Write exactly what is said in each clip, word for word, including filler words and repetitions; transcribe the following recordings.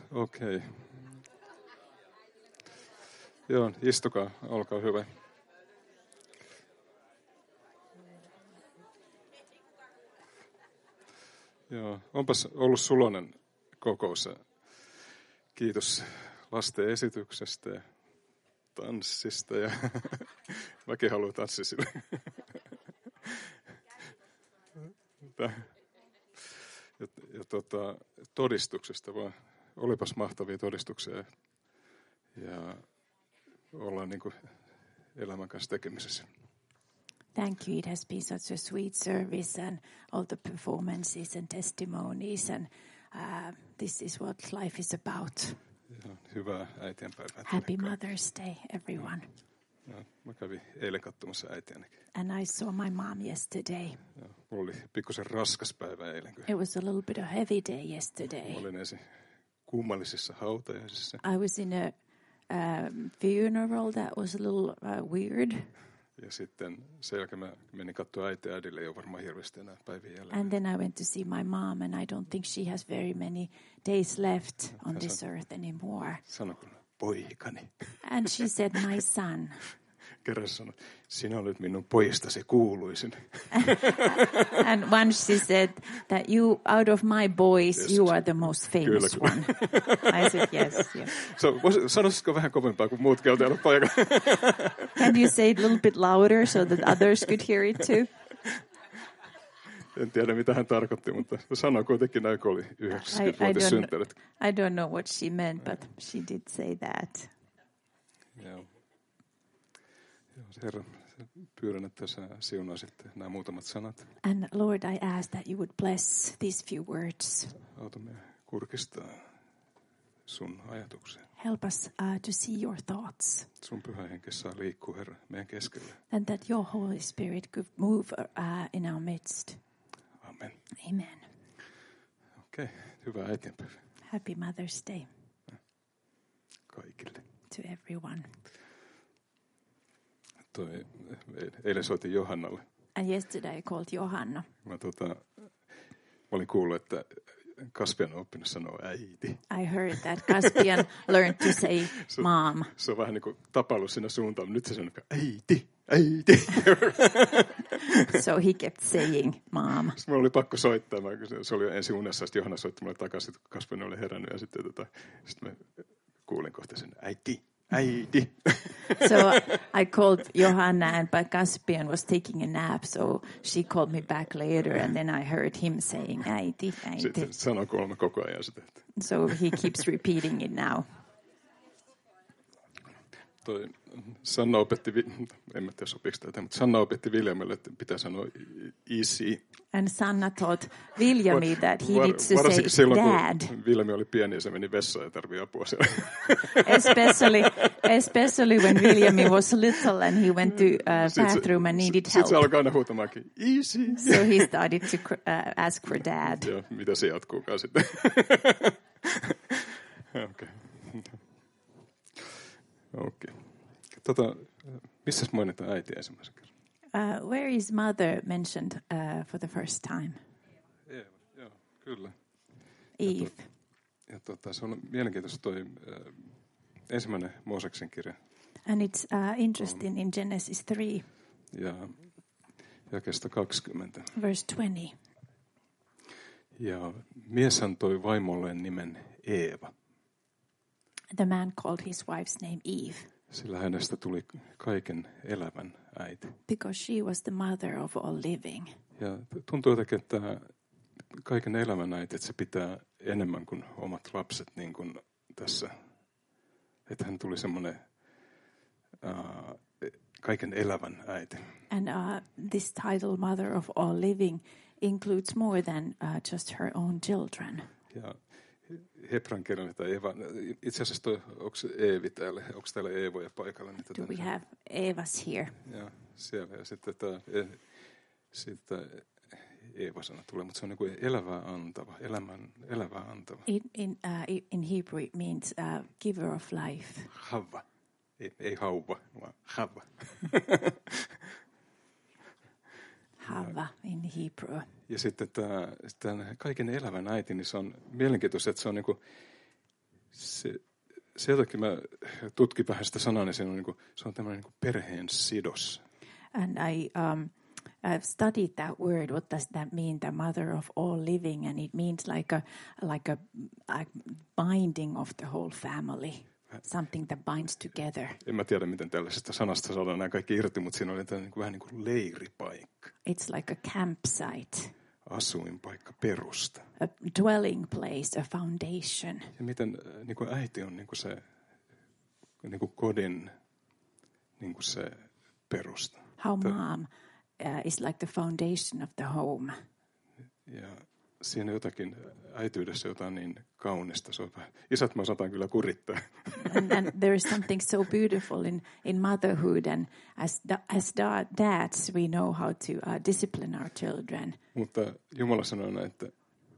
Okei. Okay. Joo, istukaa, olkaa hyvä. Joo, onpas ollut suloinen kokous. Kiitos lasten esityksestä ja tanssista ja mäkin haluan tanssia sille. Ja, ja tota, todistuksesta vaan. Olipas mahtavia todistuksia ja, ja ollaan niin kuin elämän kanssa tekemisessä. Thank you. It has been such a sweet service and all the performances and testimonies and uh, this is what life is about. Ja, hyvää äitienpäivää. Happy Mother's Day, everyone. Ja, mä kävin eilen katsomassa äitiänikin. And I saw my mom yesterday. Ja, mulla oli pikkusen raskas päivä eilen. It was a little bit of a heavy day yesterday. Mä olin ensin kummallisissa hautajaisissa. I was in a um, funeral that was a little uh, weird. Ja sitten sen jälkeen mä menin katsoa äitiä äidille, ei ole varmaan hirveästi enää päivien jälleen. And then I went to see my mom, and I don't think she has very many days left on Hän this san- earth anymore. Sano kun poikani. And she said, my son. Kerran sanoi, sinä olet minun pojistasi kuuluisin. And once she said that you, out of my boys, Yes. you are the most famous Kyllä, one. I said, yes, yes. So, sanoisitko vähän kovempaa, kun muut käy täällä paikalla? Can you say it a little bit louder so that others could hear it too? En tiedä, mitä hän tarkoitti, mutta sanoi kuitenkin näin, kun oli I, I, yhdeksänkymmentävuotias don't, synttärit. I don't know what she meant, but she did say that. Joo. Joo, Herra, pyydän, että sä siunaisit nämä muutamat sanat. And Lord, I ask that you would bless these few words. Auta meidän kurkistaa sun ajatuksia. Help us uh, to see your thoughts. Sun pyhä henki saa liikkua, Herra, meidän keskellä. And that your Holy Spirit could move uh, in our midst. Amen. Amen. Okei, okay. Hyvää äitienpäivää Happy Mother's Day kaikille. to everyone. Toi, eilen soitin Johannalle. And yesterday I called Johanna. Mä, tota, mä olin kuullut, että Kaspian on oppinut sanoa äiti. I heard that Caspian learned to say Se, mom. se on vähän niin kuin tapailu siinä suuntaan, mutta nyt se sanoo, äiti, äiti. So he kept saying mom. Sitten mulla oli pakko soittaa. Mä, se oli ensin unessa, sitten Johanna soitti mulle takaisin, kun Kaspian oli herännyt. Ja sitten, tota, sitten mä kuulin kohta sen, äiti, äiti. So I called Johanna and but Caspian was taking a nap. So she called me back later and then I heard him saying äiti, äiti. Sitten sanoi kolme koko ajan sitä. So he keeps repeating it now. Toi Sanna opetti, en mä tiedä sopiiko tätä, mutta Sanna opetti Viljamille, että pitää sanoa isi. And Sanna taught Viljami that he Var, needs to varsinkin say silloin, dad. kun Viljami oli pieni ja se meni vessaan ja tarvii apua siellä. Especially, especially when Viljami was little and he went to uh, bathroom and needed Sitten se help. alkaa aina huutamaankin, isi. So he started to uh, ask for dad. Joo, mitä se jatkuukaan sitten. Okei. Okei. Tota, missäs mainitaan äiti ensimmäisen kerran? Uh, where is mother mentioned uh, for the first time? Eeva, joo, kyllä. Eve. Ja, to, ja tota, se on mielenkiintoista toi äh, ensimmäinen Mooseksen kirja. And it's uh, interesting in Genesis three, Ja jakeesta kaksikymmentä. verse twenty. Ja mies antoi vaimolleen nimen Eeva, The man called his wife's name Eve sillä hänestä tuli kaiken elävän äiti. because she was the mother of all living. Ja tuntuu jotenkin, että kaiken elämän äiti, että se pitää enemmän kuin omat lapset, niin kuin tässä. Että hän tuli semmoinen uh, kaiken elävän äiti. And uh, this title, mother of all living, includes more than uh, just her own children. Ja hebran kielellä tai Eeva, itse asiassa toi, onko Eevi täällä, onko täällä Eevoja paikalla? Niin Do we have Evas here? Ja siellä, ja sitten tämä, sitten Eeva-sana tulee, mutta se on niin kuin elävää antava, elämän, elävää antava. In, in, uh, in Hebrew it means uh, giver of life. Havva, ei, ei hauva, vaan havva. Hava in Hebrew. Ja sitten tämä, tämän kaiken elävän äiti, niin se on mielenkiintoista, että se on niin kuin se, se jotakin mä tutkin vähän sitä sanaa, niin se on, niin kuin, se on tämmöinen niin kuin perheen sidos. And I um, I've studied that word. What does that mean? The mother of all living, and it means like a like a, a binding of the whole family, something that binds together. En mä tiedä, miten tällaisesta sanasta saadaan nämä kaikki irti, mutta siinä oli niin kuin, vähän niin kuin leiripaikka. It's like a campsite. Asuinpaikka, perusta. A dwelling place, a foundation. Ja miten niin kuin äiti on niin kuin se niin kuin kodin niin kuin se perusta. How mom uh, is like the foundation of the home. Ja siinä jotakin äityydessä jotain niin kaunista. Se on vähän, isät mä osataan kyllä kurittaa. and, and there is something so beautiful in, in motherhood, and as da, as da, dads we know how to uh, discipline our children. Mutta Jumala sanoo näin, että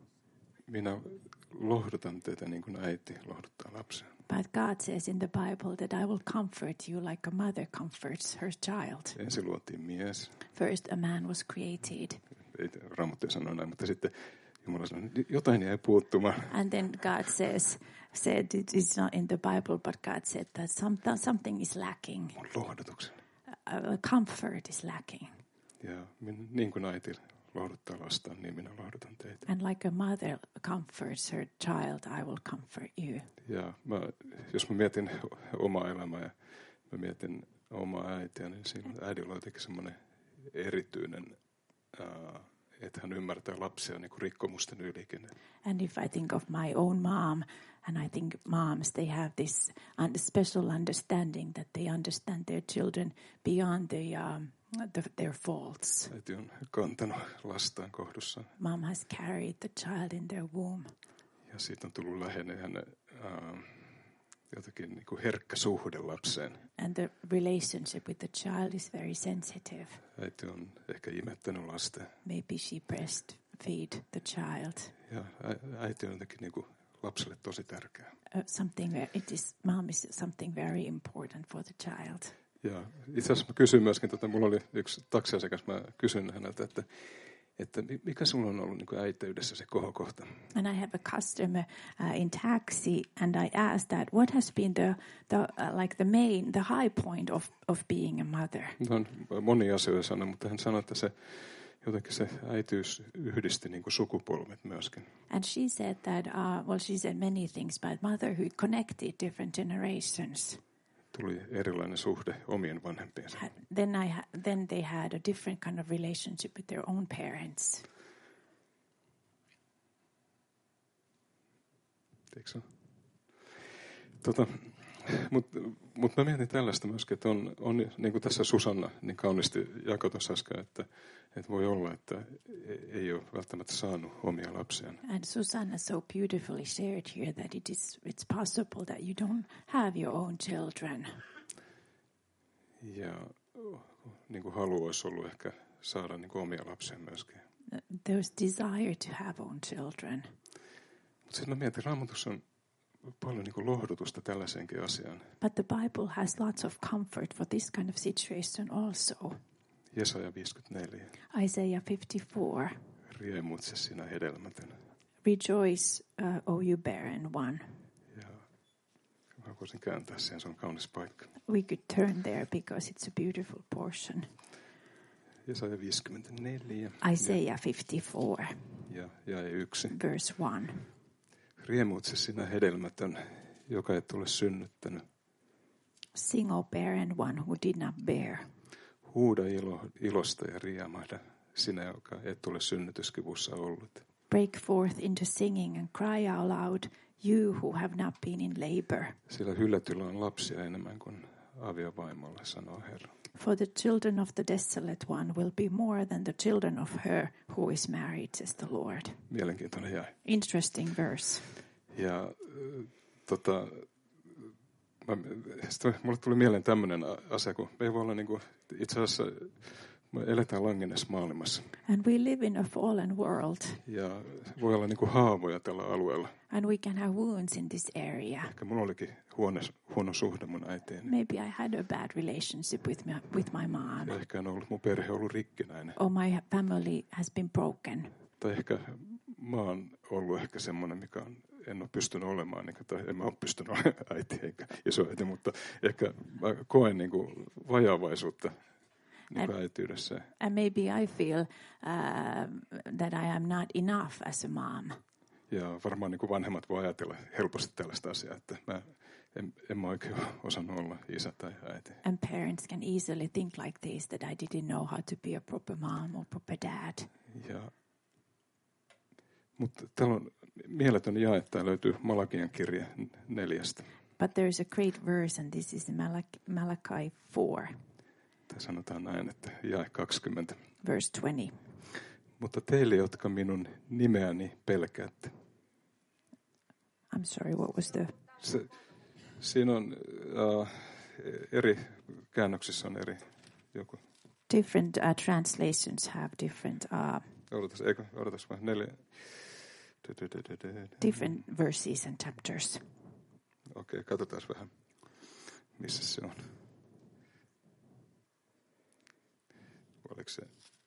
minä lohdutan teitä niin kuin äiti lohduttaa lapsen. But God says in the Bible that I will comfort you like a mother comforts her child. Ensin luotiin mies. First a man was created. Ei Raamattu sano näin, mutta sitten Jumala sanoi, että jotain jäi puuttumaan. And then God says, said it is not in the Bible, but God said that some, something is lacking. Mun lohdutuksen. A, a comfort is lacking. Ja min, niin kuin äiti lohduttaa lastaan, niin minä lohdutan teitä. And like a mother comforts her child, I will comfort you. Ja mä, jos mä mietin omaa elämää ja mä mietin omaa äitiä, niin siinä äidillä on jotenkin semmoinen erityinen, uh, että hän ymmärtää lapsia niin kuin rikkomusten ylikin. And if I think of my own mom, and I think moms, they have this un- special understanding that they understand their children beyond the, um, the, their faults. Äiti on kantanut lastaan kohdussaan. Mom has carried the child in their womb. Ja siitä on tullut läheinen hänen uh, jotenkin niin kuin herkkä suhde lapseen. And the relationship with the child is very sensitive. Äiti on ehkä imettänyt lasta. Maybe she breastfeed the child. Ja äiti on jotenkin niin kuin lapselle tosi tärkeä. Uh, something where it is, mom is something very important for the child. Ja itse asiassa mä kysyin myöskin, tota, mulla oli yksi taksiasiakas, mä kysyin häneltä, että, että mikä sulla on ollut niin kuin äitiydessä se kohokohta? And I have a customer uh, in taxi, and I asked that, what has been the, the uh, like the main, the high point of, of being a mother? On monia asioita sanoi, mutta hän sanoi, että se jotenkin se äitiys yhdisti niin kuin sukupolvet myöskin. And she said that, uh, well, she said many things, but motherhood connected different generations. Tuli erilainen suhde omien vanhempiensa. Then I ha- then they had a different kind of relationship with their own parents. Eikö se? Tota, Mutta mut mä mietin tällaista myöskin, että on, on niin kuin tässä Susanna niin kauniisti jakoi tuossa äsken, että, että voi olla, että ei ole välttämättä saanut omia lapsiaan. And Susanna so beautifully shared here that it is it's possible that you don't have your own children. Ja niin kuin halu olisi ollut ehkä saada niin kuin omia lapsia myöskin. There's desire to have own children. Mutta sitten mä mietin, Raamatussa on paljon niin kuin lohdutusta tällaiseenkin asiaan. But the Bible has lots of comfort for this kind of situation also. Jesaja viisikymmentäneljä. Isaiah fifty-four. Riemuitse sinä hedelmätön. Rejoice, uh, O you barren one. Ja mä voisin kääntää sen, se on kaunis paikka. We could turn there because it's a beautiful portion. Jesaja viisikymmentäneljä. Isaiah fifty-four. Ja, ja yksi. Verse one. Riemuitse sinä hedelmätön, joka et ole synnyttänyt. Sing, O barren one who did not bear. Huuda ilo, ilosta ja riemahda, sinä, joka et ole synnytyskivussa ollut. Break forth into singing and cry out loud, you who have not been in labor. Sillä hylätyllä on lapsia enemmän kuin aviovaimolla, sanoo Herra. For the children of the desolate one will be more than the children of her who is married, says the Lord. Mielenkiintoinen jäi. Interesting verse. Ja äh, tota, mä, sitten mulle tuli mieleen tämmöinen asia, kun me ei voi olla niin kuin, itse asiassa me eletään langenneessa maailmassa. And we live in a fallen world. Ja voi olla niin kuin haavoja tällä alueella. And we can have wounds in this area. Ehkä mulla olikin huono, huono suhde mun äitiin. Maybe I had a bad relationship with my, with my mom. Ja ehkä on ollut, mun perhe on ollut rikkinäinen. Or my family has been broken. Tai ehkä mä oon ollut ehkä semmoinen, mikä on en ole pystynyt olemaan, niin kuin, tai en mä ole pystynyt olemaan äiti eikä isoäiti, mutta ehkä mä koen niin kuin vajaavaisuutta niin kuin äitiydessä. And maybe I feel uh, that I am not enough as a mom. Ja varmaan niin kuin vanhemmat voi ajatella helposti tällaista asiaa, että mä en, en mä oikein osannut olla isä tai äiti. And parents can easily think like this, that I didn't know how to be a proper mom or proper dad. Ja, mutta täällä on mieletön jae, tämä löytyy Malakian kirja neljästä. But there is a great verse, and this is Malach- Malachi four. Tämä sanotaan näin, että jae kaksikymmentä. Verse twenty. Mutta teille, jotka minun nimeäni pelkäätte. I'm sorry, what was the... Se, siinä on uh, eri käännöksissä on eri joku. Different uh, translations have different... Uh, odotas, eikö? Odotas vaan neljä. Different verses and chapters. Okei, okay, katsotaan vähän, missä se on. Oliko se?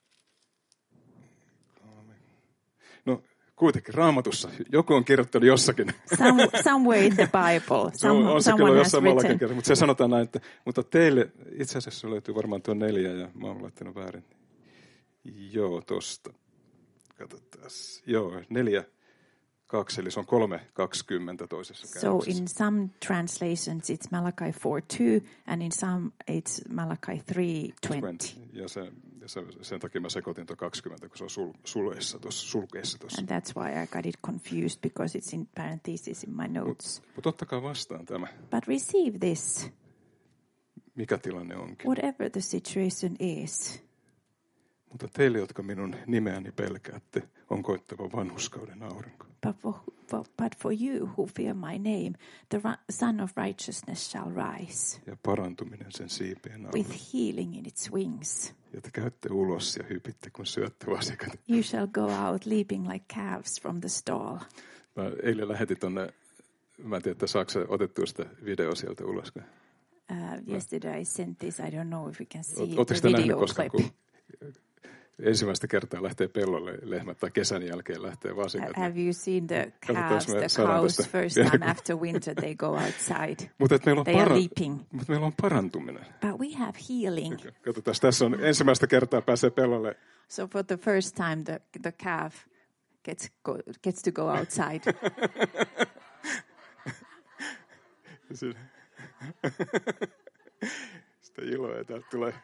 No, kuitenkin Raamatussa. Joku on kirjoittanut jossakin. Some, somewhere in the Bible. Some, on se someone kyllä has jossain written. muullakin kerran, mutta se sanotaan näin, että mutta teille, itse asiassa löytyy varmaan tuo neljä ja mä oon laittanut väärin. Joo, tosta. Katsotaan. Joo, neljä. Kaksi, eli se on kolme kaksikymmentä toisessa So käännöksessä. in some translations it's Malachi four two, and in some it's Malachi three twenty. Ja, se, ja se, sen takia mä sekoitin tuo kaksikymmentä, kun se on sul, suleissa tuossa, sulkeissa tuossa. And that's why I got it confused, because it's in parentheses in my notes. Mutta mut ottakaa vastaan tämä, But receive this, mikä tilanne onkin. whatever the situation is. Mutta teille, jotka minun nimeäni pelkäätte, on koittava vanhurskauden aurinko. But for, for, but for you who fear my name, the ra- Son of Righteousness shall rise, Ja parantuminen sen siipien alla. with healing in its wings. Ja te käytte ulos ja hypitte, kun syötte vasikat. You shall go out leaping like calves from the stall. Mä eilen lähetin tonne, mä en tiedä, että saako se otettua sitä videoa sieltä ulos. Uh, yesterday I sent this. I don't know if you can see Ootteko the te nähnyt video koskaan, clip. kun ensimmäistä kertaa lähtee pellolle lehmät tai kesän jälkeen lähtee vasikat? Have you seen the Katsotaanko calves, me the saadaan cows, tästä first vielä, time kun- after winter they go outside. Mutta meillä on, They are para- leaping. mut meillä on parantuminen. But we have healing. Katsotaan, tässä on ensimmäistä kertaa pääsee pellolle. So for the first time the, the calf gets, go, gets to go outside. Sitä iloa ja täältä tulee.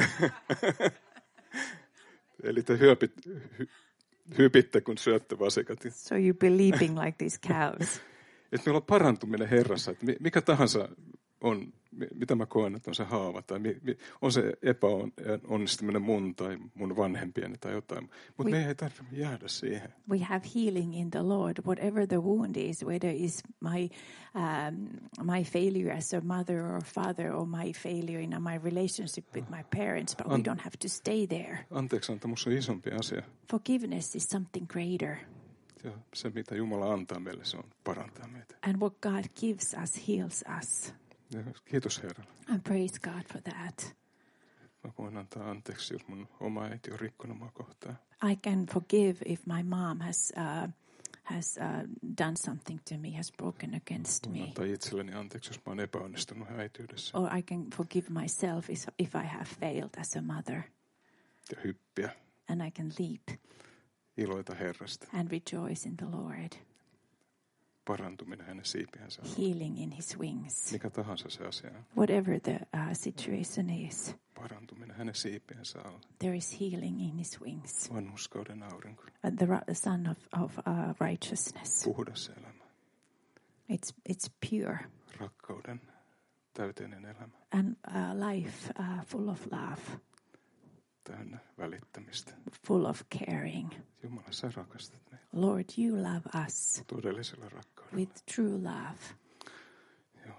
Eli te hyöpit, hy, hypitte, kun syötte vasikat. So you be leaping like these calves. Että meillä on parantuminen Herrassa. Että mikä tahansa on, mitä mä koen, että on se haava, tai on se epäonnistuminen mun tai mun vanhempieni tai jotain. Mutta me ei tarvitse jäädä siihen. We have healing in the Lord, whatever the wound is, whether it's my um, my failure as a mother or father, or my failure in my relationship with my parents, but we don't have to stay there. Anteeksi antamus on isompi asia. Forgiveness is something greater. Ja se, mitä Jumala antaa meille, se on parantaa meitä. And what God gives us heals us. Ja kiitos Herralle. And praise God for that. Mä voin antaa anteeksi, jos mun oma äiti on rikkonut mua kohtaan. I can forgive if my mom has uh, has uh, done something to me, has broken against Voin me. antaa itselleni anteeksi, jos mä oon epäonnistunut äityydessä. Or I can forgive myself if, if I have failed as a mother. Ja hyppiä, And I can leap iloita Herrasta. and rejoice in the Lord. Parantuminen hänen siipiensä alla. Healing in his wings. Mikä tahansa se asia on. Whatever the uh, situation is, Parantuminen hänen siipiensä alla. there is healing in his wings. Vanhurskauden aurinko. Uh, the ri- Son of, of uh, righteousness. Puhdas elämä. It's, it's pure. Rakkauden täyteinen elämä. And uh, life uh, full of love. Täynnä välittämistä. Full of caring. Jumala, sä rakastat meitä. Lord, you love us Todellisella rakkaudella. with true love. Joo.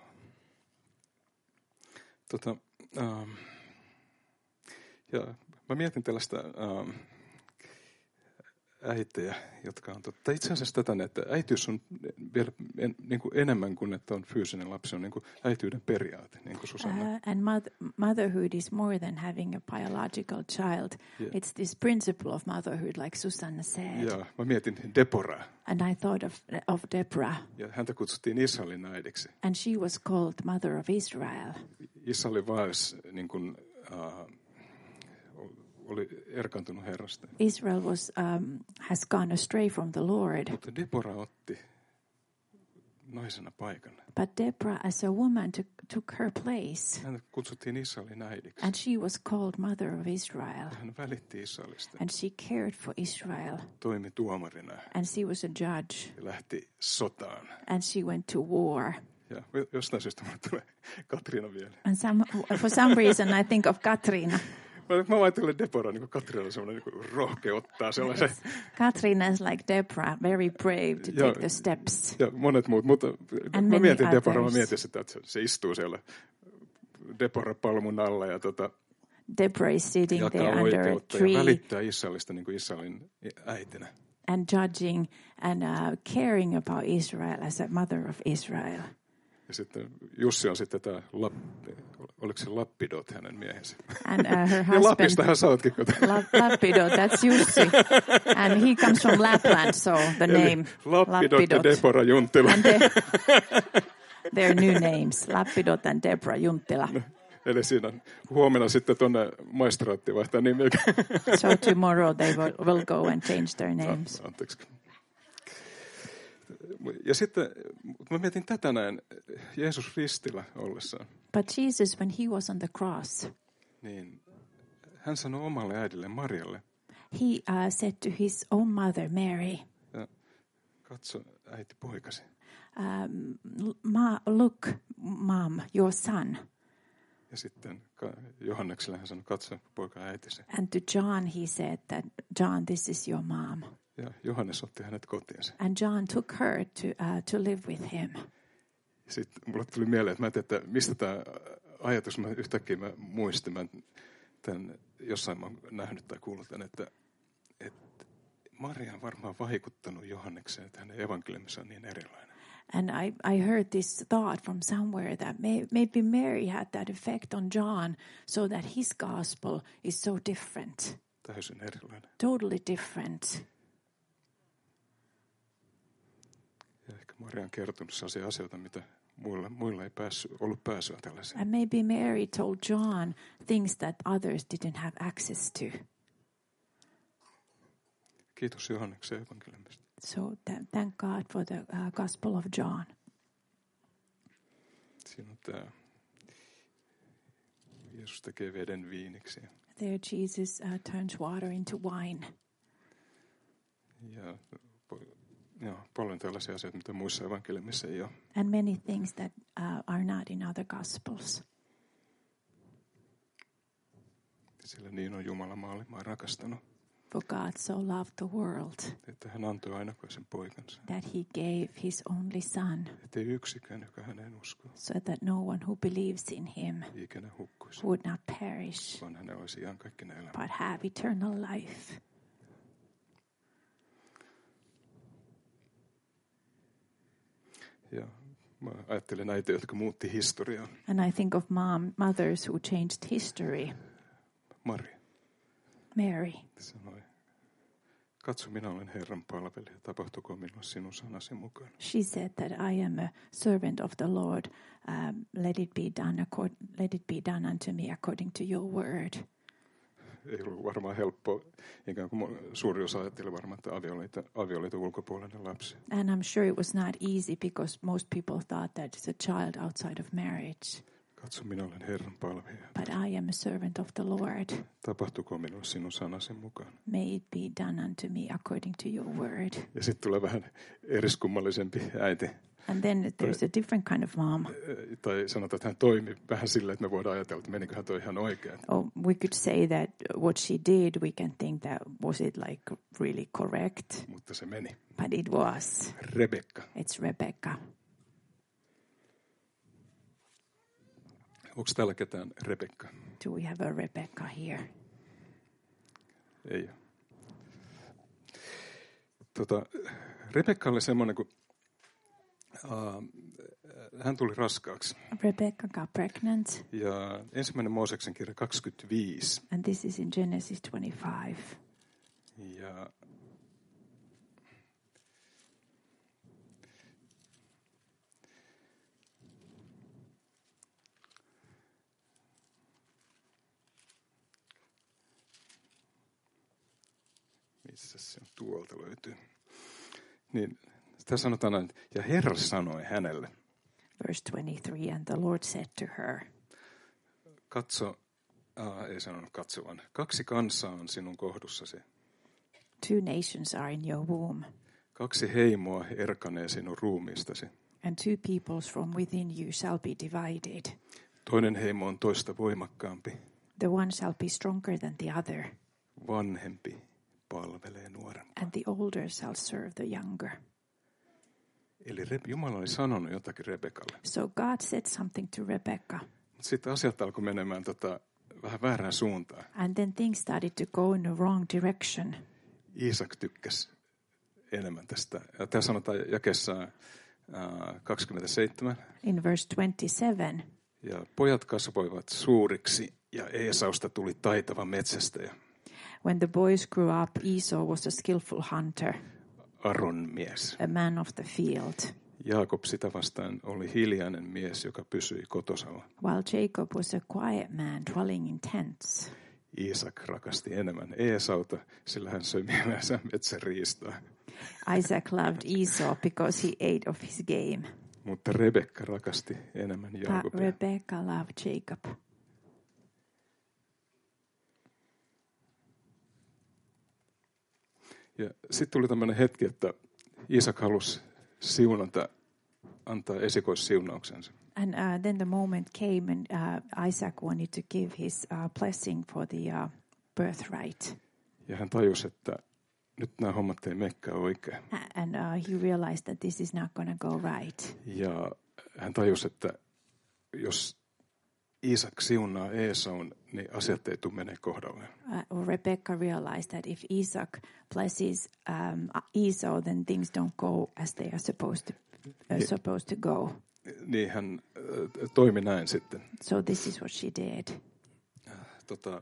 Tota, ähm, ja mä mietin tällaista ähm, äitejä, jotka on totta. Itse asiassa tätä, että äitiys on vielä en, niin kuin enemmän kuin, että on fyysinen lapsi, on niin kuin äityyden periaate, niin kuin Susanna. Uh, and mother, motherhood is more than having a biological child. Yeah. It's this principle of motherhood, like Susanna said. Ja mä mietin Deborah. And I thought of, of Deborah. Ja häntä kutsuttiin Israelin äidiksi. And she was called mother of Israel. Israelin vaelsi niin kuin, uh, oli erkaantunut Herrasta. Israel was um, has gone astray from the Lord. Mutta Deborah otti naisena paikan. But Deborah, as a woman, took, took her place. Hän kutsuttiin Israelin äidiksi. And she was called mother of Israel. Ja hän välitti Israelista. And she cared for Israel. Toimi tuomarina. And she was a judge. Ja lähti sotaan. And she went to war. Ja jostain syystä mulle tulee Katriina vielä. And some, for some reason I think of Katrina. Mä ajattelen Deborah, niin kuin Katriina on semmoinen niin rohkea ottaa sellaisen. Katrina is like Deborah, very brave to ja, take the steps. Ja monet muut, mutta And mä mietin others. Deborah, mä mietin sitä, että se istuu siellä Deborah-palmun alla ja tota, Deborah is sitting there jakaa under a oikeutta ja tree välittää Israelista niin kuin Israelin äitinä. and judging and uh, caring about Israel as a mother of Israel. Ja sitten Jussi on sitten tämä, oliko se Lappidot hänen miehensä? And uh, her Ja husband, Lapistahan sä ootkin. La- Lapidot, that's Jussi. And he comes from Lapland, so the name Lappidot ja Deborah Junttila. And they, their new names, Lapidot and Deborah Junttila. Eli siinä huomenna sitten tuonne maistraattiin vaihtaa nimiä. So tomorrow they will, will go and change their names. No, anteeksi. Ja sitten mä mietin tätä näin, Jeesus ristillä ollessaan. But Jesus, when he was on the cross, Niin hän sanoi omalle äidille Marialle. he uh, said to his own mother, Mary, Ja katso äiti poikasi. um, Ma, look, mom, your son. Ja sitten Johannekselle hän sanoi, katso poika äitisi. And to John he said that, John, this is your mom. Ja Johannes otti hänet kotiinsa. And John took her to uh, to live with him. Sitten mulle tuli mieleen, että mä en tiedä, että mistä tämä ajatus, mä yhtäkkiä mä muistin, mä tämän, jossain mä oon nähnyt tai kuullut tämän, että, että Maria on varmaan vaikuttanut Johannekseen, että hänen evankeliumissa on niin erilainen. And I, I heard this thought from somewhere that may, maybe Mary had that effect on John so that his gospel is so different. Täysin erilainen. Totally different. Ja ehkä Maria on kertonut sellaisia asioita, mitä muilla, muilla ei päässyt, ollut pääsyä tällaisiin. And maybe Mary told John things that others didn't have access to. Kiitos Johanneksen evankeliumista. So th- thank God for the uh, Gospel of John. Siinä on tämä, Jeesus tekee veden viiniksi. There Jesus uh, turns water into wine. Ja joo, paljon tällaisia asioita, mitä muissa evankeliumissa ei ole. And many things that uh, are not in other Gospels. Sillä niin on Jumala maailmaa rakastanut, For God so loved the world että hän antoi ainokaisen poikansa. that he gave his only son, Että ei yksikään, joka häneen uskoo, so that no one who believes in him ikinä hukkuisi, would not perish, vaan hänellä olisi iankaikkinen elämä. but have eternal life. Ja mä ajattelen näitä, jotka muutti historiaa. And I think of mom, mothers who changed history. Maria Mary, sanoi, katso, minä olen Herran palvelija, tapahtuko minulle sinun sanasi mukaan. she said that I am a servant of the Lord. Um, let it be done accord- let it be done unto me according to your word. Ei ollut varmaan helppoa, ikään kuin suuri osa ajatteli varmaan, että avioliiton, avioliiton ulkopuolinen lapsi. And I'm sure it was not easy because most people thought that it's a child outside of marriage. Katso, minä olen Herran palvelija. But I am a servant of the Lord. Tapahtuko minulle sinun sanasi mukaan. May it be done unto me according to your word. Ja sitten tulee vähän eriskummallisempi äiti. And then there's a different kind of mom. Tai sanotaan, että hän toimi vähän sillä, että me voidaan ajatella, että meniköhän toi ihan oikein. Oh, we could say that what she did, we can think that was it like really correct. Mutta se meni. But it was. Rebekka. It's Rebecca. Onko täällä ketään Rebekka? Do we have a Rebecca here? Ei ole. tota, Rebekka oli semmoinen, kun uh, hän tuli raskaaksi. Rebecca got pregnant. Ja ensimmäinen Mooseksen kirja kaksikymmentäviisi. And this is in Genesis twenty-five. Ja missä se on, tuolta löytyy. Niin, tässä sanotaan näin, ja Herra sanoi hänelle. Verse twenty-three, and the Lord said to her. Katso, ah, ei sanonut katso, vaan kaksi kansaa on sinun kohdussasi. Two nations are in your womb. Kaksi heimoa erkanee sinun ruumiistasi. And two peoples from within you shall be divided. Toinen heimo on toista voimakkaampi. The one shall be stronger than the other. Vanhempi palvelee nuorempaa. And the older shall serve the younger. Eli Jumala oli sanonut jotakin Rebekalle. So God said something to Rebecca. Sitten asiat alkoi menemään tota, vähän väärään suuntaan. And then things started to go in a wrong direction. Iisak tykkäsi enemmän tästä. Ja tämä sanotaan jakeessa äh, kaksikymmentäseitsemän. In verse twenty-seven. Ja pojat kasvoivat suuriksi ja Eesausta tuli taitava metsästäjä. When the boys grew up, Esau was a skillful hunter, Aron mies. a man of the field, Jaakob sitä vastaan oli hiljainen mies, joka pysyi kotosalla. while Jacob was a quiet man dwelling in tents. Iisak rakasti enemmän Eesauta, sillä hän söi mielensä metsäriistaa. Isaac loved Esau because he ate of his game, Mutta Rebekka rakasti enemmän but Jaakobia. Rebecca loved Jacob. Ja sitten tuli tämmöinen hetki, että Iisak halusi siunata, antaa esikoissiunauksensa. And uh, then the moment came and uh, Isaac wanted to give his uh, blessing for the uh, birthright. Ja hän tajusi, että nyt nämä hommat ei menekään oikein. And uh, he realized that this is not going to go right. Ja hän tajusi, että jos Iisak siunaa Eesaun, niin asiat ei tule menee kohdalleen. Uh, Rebecca realized that if Isaac blesses um, Esau, then things don't go as they are supposed to, uh, supposed to go. Niin hän äh, toimi näin sitten. So this is what she did. Tota,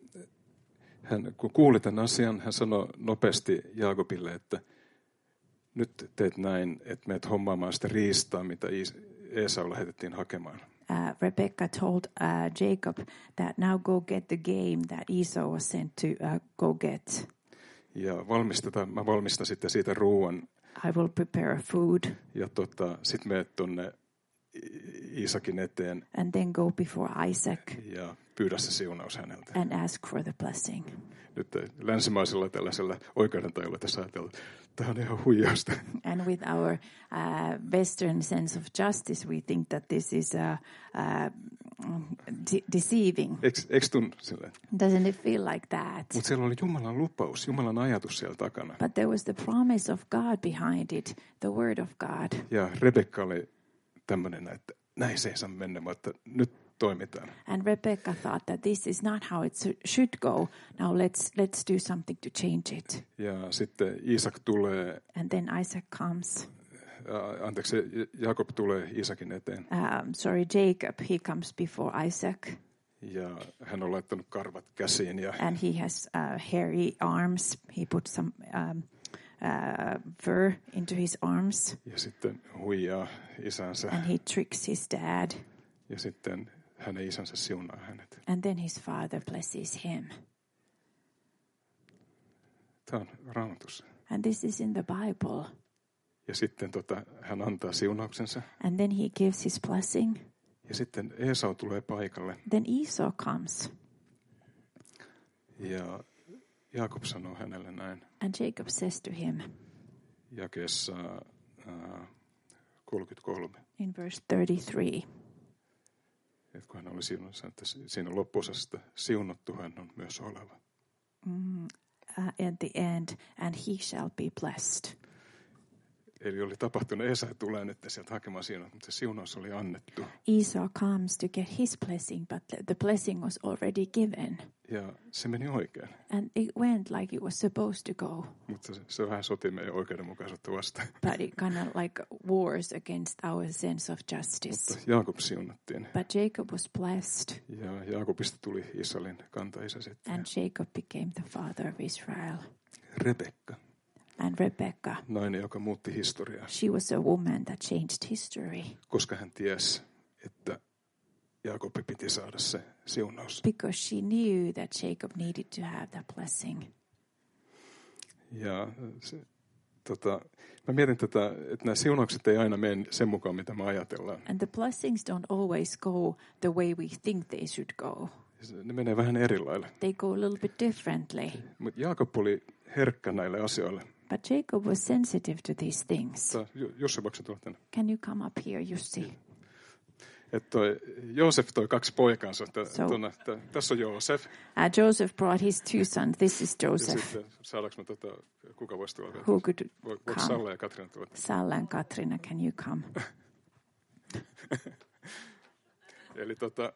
hän, kun kuuli tämän asian, hän sanoi nopeasti Jaakobille, että nyt teet näin, että meet hommaamaan sitä riistaa, mitä Eesau lähetettiin hakemaan. Uh, Rebecca told uh, Jacob that now go get the game that Esau was sent to uh, go get. Ja valmistetaan, mä valmistan sitten siitä ruuan. I will prepare food. Ja tota, sitten menet tuonne Iisakin eteen. And then go before Isaac. Ja pyydä se siunaus häneltä. And ask for the blessing. Nyt länsimaisella tällaisella oikeudentajulla tässä ajatellaan, että tämä on ihan huijausta. And with our uh, Western sense of justice, we think that this is uh, uh, de- deceiving. Eikö tunnu silleen? Doesn't it feel like that? Mutta siellä oli Jumalan lupaus, Jumalan ajatus siellä takana. But there was the promise of God behind it, the word of God. Ja Rebekka oli tämmöinen, että näin se ei saa mennä, mutta nyt toimitaan. And Rebecca thought that this is not how it should go. Now let's let's do something to change it. Ja sitten Iisak tulee. And then Isaac comes. Uh, anteeksi, Jakob tulee Iisakin eteen. Um, sorry, Jacob, he comes before Isaac. Ja hän on laittanut karvat käsiin. Ja and he has uh, hairy arms. He put some um, uh, fur into his arms. Ja sitten huijaa isänsä. And he tricks his dad. Ja sitten hänen isänsä siunaa hänet. And then his father blesses him. Tämä on Raamatussa. And this is in the Bible. Ja sitten tota, hän antaa siunauksensa. And then he gives his blessing. Ja sitten Esau tulee paikalle. Then Esau comes. Ja Jaakob sanoo hänelle näin. And Jacob says to him. Jakeessa uh, kolmekymmentäkolme. In verse thirty-three. Että kun hän oli siunassa, että siinä loppuosasta siunattu hän on myös oleva. Mm, uh, at the end, and he shall be blessed. Eli oli tapahtunut, Esau tulee nyt sieltä hakemaan siunaus, mutta se siunaus oli annettu. Esau comes to get his blessing, but the- the blessing was already given. Ja se meni oikein. And it went like it was supposed to go. Mutta se, se vähän soti meidän oikeudenmukaisuutta vastaan. But it kind of like wars against our sense of justice. Mutta Jaakob siunattiin. But Jacob was blessed, Ja Jaakobista tuli Israelin kantaisä sitten. and Jacob became the father of Israel. Rebekka, And Rebecca, nainen, joka muutti historiaa, she was a woman that changed history koska hän tiesi, että Jaakobi piti saada se siunaus. because she knew that Jacob needed to have that blessing. Ja se, tota, mä mietin tätä, että nämä siunaukset ei aina mene sen mukaan, mitä me ajatellaan. And the blessings don't always go the way we think they should go. Ne menee vähän eri lailla. They go a little bit differently. Mutta Jaakob oli herkkä näille asioille. But Jacob was sensitive to these things. Tää, Ju- Jussi, voiko sä tulla tänne? Can you come up here, Jussi? Että toi Joosef toi kaksi poikaansa. Tä, So- tuonne, tä, tässä on Joosef. Uh, Joseph brought his two sons. This is Ja Joseph. sitten saadaanko me tota, kuka voisi tulla? Who could Vo- Voiko come? Salla ja Katriina tulla? Salla and Katrina, can you come? Eli tota,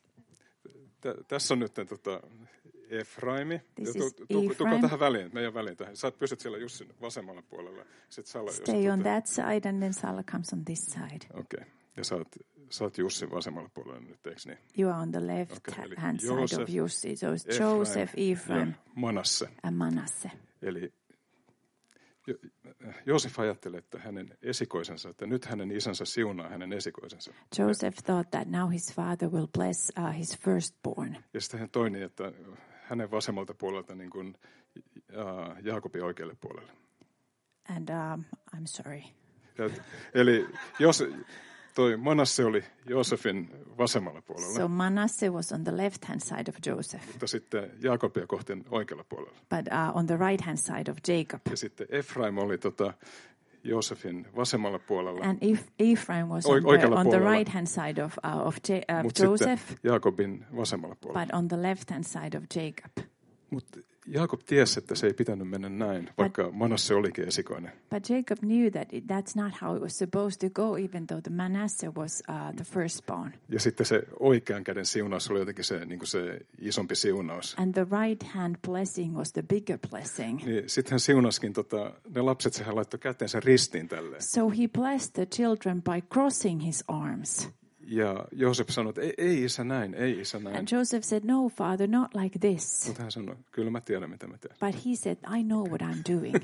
tä, tässä on nyt tota, Efraimi. This Ja tu, is tu, tu, tuko Ephraim. tähän väliin, meidän väliin tähän. Sä pysyt siellä Jussin vasemmalla puolella. Sitten Salla, jos Stay on tota- that side, and then Salla comes on this side. Okei. Okay. Ja sä oot, sä oot Jussin vasemmalla puolella nyt, eikö niin? You are on the left Okay, eli hand side Joseph, of Jussi. So it's Efraim Joseph, Ephraim, ja Manasse. and Manasseh. Eli Jo- Joosef ajatteli, että hänen esikoisensa, että nyt hänen isänsä siunaa hänen esikoisensa. Joseph thought that now his father will bless uh, his firstborn. Ja sitten hän toi niin, että hänen vasemmalta puolelta niin kuin uh, Jaakobin oikealle puolelle. And um, I'm sorry. Ja, eli jos toi Manasse oli Joosefin vasemmalla puolella, So Manasseh was on the left hand side of Joseph, mutta sitten Jaakobia kohti oikealla puolella. but uh, on the right hand side of Jacob. Ja sitten Efraim oli tota Joosefin vasemmalla puolella, And if Ephraim was Oi- on the, oikealla on the puolella. right hand side of, uh, of J- uh, mutta Joseph, sitten Jaakobin vasemmalla puolella. but on the left hand side of Jacob. Mutta Jaakob tiesi, että se ei pitänyt mennä näin, vaikka Manasse olikin esikoinen. But Jacob knew that it, that's not how it was supposed to go, even though the Manasseh was uh, the firstborn. Ja sitten se oikean käden siunaus oli jotenkin se, niin kuin se isompi siunaus. And the right hand blessing was the bigger blessing. Niin sitten hän siunaskin, tota, ne lapset, sehän laittoi kätensä ristiin tälleen. So he blessed the children by crossing his arms. Ja Joosef sanoi, että ei, ei isä näin, ei isä näin. And Joseph said, no, father, not like this. Mutta hän sanoi, kyllä mä tiedän, mitä mä teen. But he said, I know what I'm doing.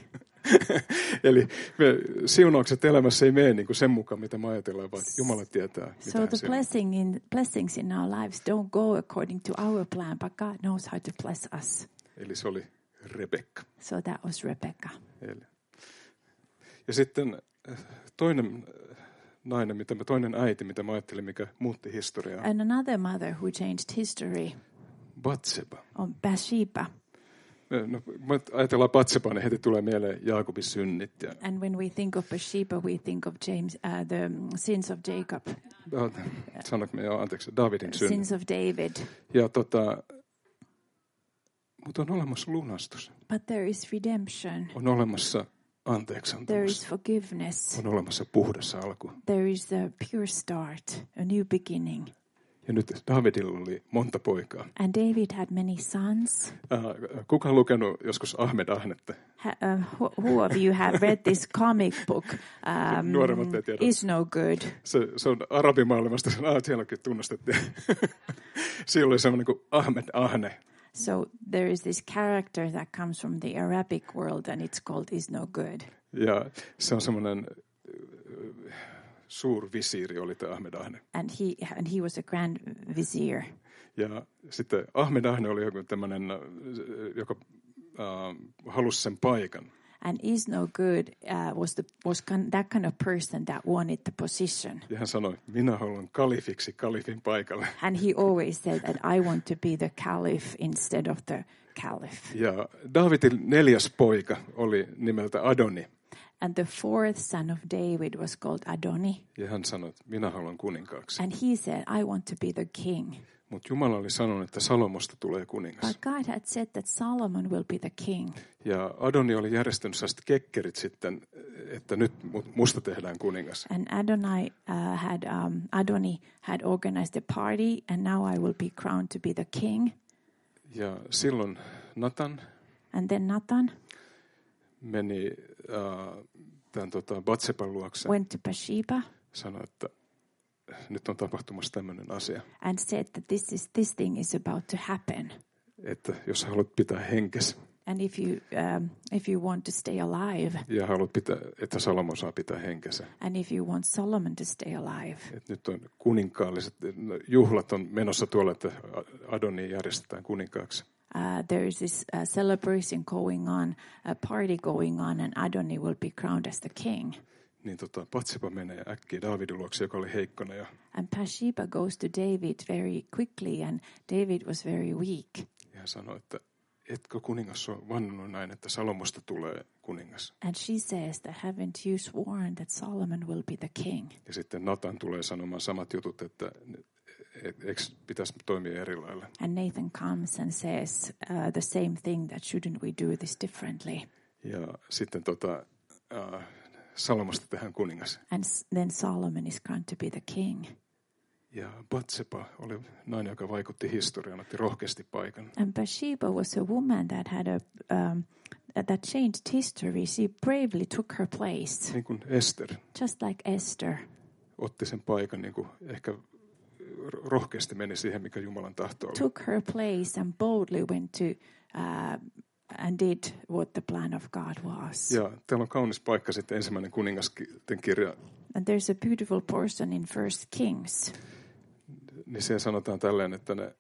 Eli me, siunaukset elämässä ei mene niin kuin sen mukaan, mitä me ajatellaan, vaan Jumala tietää, mitä So hän the siunaa. blessing in, blessings in our lives don't go according to our plan, but God knows how to bless us. Eli se oli Rebekka. So that was Rebecca. Eli. Ja sitten äh, toinen äh, nainen, mitä mä, toinen äiti, mitä mä ajattelin, mikä muutti historiaa, And another mother who changed history Batseba. on Bathsheba. No, mä ajatellaan Batsebaa, niin heti tulee mieleen Jaakobin synnit. Ja, And when we think of Bathsheba, we think of James, uh, the sins of Jacob, äh, sanonko me jo, anteeksi, Davidin synnit. sins of David. Ja tota, mutta on olemassa lunastus. But there is redemption. On olemassa There anteeksiantamus. is forgiveness. On olemassa puhdas alku. There is a pure start, a new beginning. Ja nyt Davidilla oli monta poikaa. And David had many sons. Äh, kuka on lukenut joskus Ahmed Ahnetta? Ha, uh, who, who of you have read this comic book? Um, Nuoremmat ei tiedä. is no good. Se, se on arabimaailmasta, sen ah, sielläkin tunnustettiin. Siellä oli semmoinen kuin Ahmed Ahne. So there is this character that comes from the Arabic world, and it's called is no good. Ja se on semmoinen äh, suurvisiiri oli tämä Ahmed Ahne. And he and he was a grand vizier. Ja sitten Ahmed Ahne oli joku tämmöinen, äh, joka äh, halusi sen paikan. And is no good uh, was the was kind, that kind of person that wanted the position. Ja hän sanoi, minä haluan kalifiksi kalifin paikalle. And he always said that I want to be the caliph instead of the caliph. Ja Davidin neljäs poika oli nimeltä Adoni. And the fourth son of David was called Adoni. Ja hän sanoi, että minä haluan kuninkaaksi. And he said, I want to be the king. Mutta Jumala oli sanonut, että Salomosta tulee kuningas. But God had said that Solomon will be the king. Ja Adoni oli järjestänyt sellaiset kekkerit sitten, että nyt musta tehdään kuningas. And Adonai uh, had um, Adoni had organized a party, and now I will be crowned to be the king. Ja silloin Natan And then Nathan meni uh, tämän tota, Batsepan luokse. went to Bathsheba. Sanoi, että nyt on tapahtumassa tämmöinen asia. And said that this is this thing is about to happen. Että jos haluat pitää henkesi. And if you um, if you want to stay alive. Ja haluat pitää, että Salomo saa pitää henkensä. And if you want Solomon to stay alive. Et nyt on kuninkaalliset juhlat on menossa tuolla, että Adoni järjestetään kuninkaaksi. Uh, there is this uh, celebration going on, a party going on, and Adoni will be crowned as the king. Niin tota, Batseba menee äkkiä Daavidin luokse, joka oli heikkona. Ja, and Bathsheba goes to David very quickly, and David was very weak. ja hän sanoi, että etkö kuningas ole vannonut näin, että Salomosta tulee kuningas. And she says that haven't you sworn that Solomon will be the king? Ja sitten Natan tulee sanomaan samat jutut, että eikö pitäisi toimia eri lailla. And Nathan comes and says uh, the same thing, that shouldn't we do this differently? Ja sitten tota, uh, Salomosta tehdään kuningas. And s- then Solomon is crowned to be the king. Ja Batseba oli nainen, joka vaikutti historiaan, otti rohkeasti paikan. And Bathsheba was a woman that had a um, that changed history. She bravely took her place, Niin kuin Ester just like Esther. otti sen paikan, niin kuin ehkä rohkeasti meni siihen, mikä Jumalan tahto oli. Took her place and boldly went to uh, and did what the plan of God was. Ja täällä on kaunis paikka sitten ensimmäinen kuningasten kirja. And there's a beautiful portion in First Kings. Niin siellä sanotaan tälleen, että ne,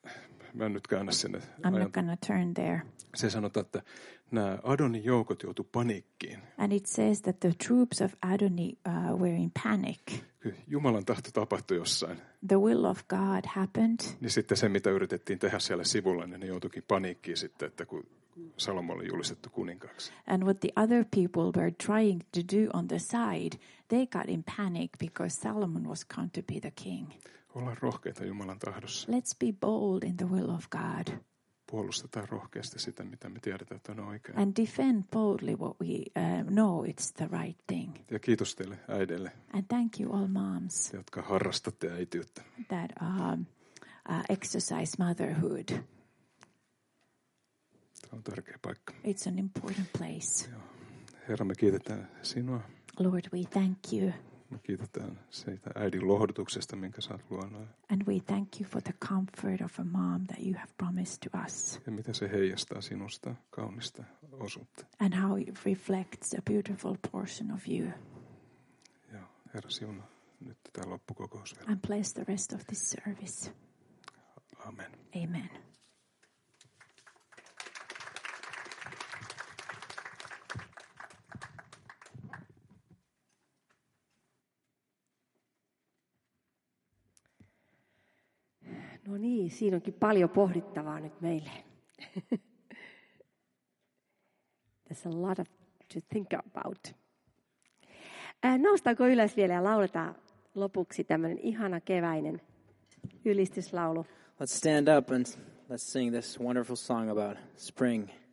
mä en nyt käännä sinne. I'm not gonna turn there. Se sanotaan, että nämä Adonin joukot joutu paniikkiin. And it says that the troops of Adoni uh, were in panic. Jumalan tahto tapahtui jossain. The will of God happened. Niin sitten se, mitä yritettiin tehdä siellä sivulla, niin ne joutuikin paniikkiin sitten, että kun Salomo oli julistettu kuninkaaksi. And what the other people were trying to do on the side, they got in panic because Solomon was crowned to be the king. Ollaan rohkeita Jumalan tahdossa. Let's be bold in the will of God. Puolustetaan rohkeasti sitä, mitä me tiedetään, että on oikein. And defend boldly what we uh, know it's the right thing. Ja kiitos teille äideille, And thank you all moms jotka harrastatte äitiyttä. that um, uh, exercise motherhood. Tämä on tärkeä paikka. It's an important place. Joo. Herra, me kiitetään sinua. Lord, we thank you. Me kiitetään siitä äidin lohdutuksesta, minkä sä oot luonut. And we thank you for the comfort of a mom that you have promised to us. Ja mitä se heijastaa sinusta kaunista osuutta. And how it reflects a beautiful portion of you. Ja Herra, siunaa nyt tämä loppukokous vielä. And bless the rest of this service. Amen. Amen. No niin, siinä onkin paljon pohdittavaa nyt meille. There's a lot of to think about. Äh, noustaanko ylös vielä ja lauletaan lopuksi tämmöinen ihana keväinen ylistyslaulu. Let's stand up and let's sing this wonderful song about spring.